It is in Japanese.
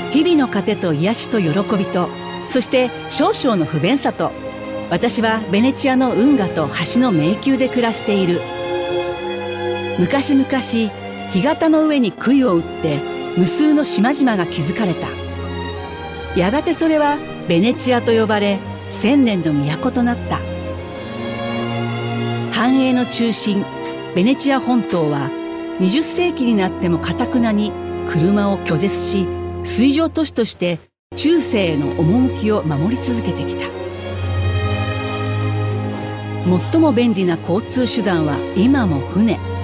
日々の糧と癒しと喜びと、そして少々の不便さと、私はベネチアの運河と橋の迷宮で暮らしている。昔々、干潟の上に杭を打って無数の島々が築かれた。やがてそれはベネチアと呼ばれ、千年の都となった。繁栄の中心、ベネチア本島は20世紀になっても頑なに車を拒絶し、水上都市として中世への趣を守り続けてきた。最も便利な交通手段は今も船。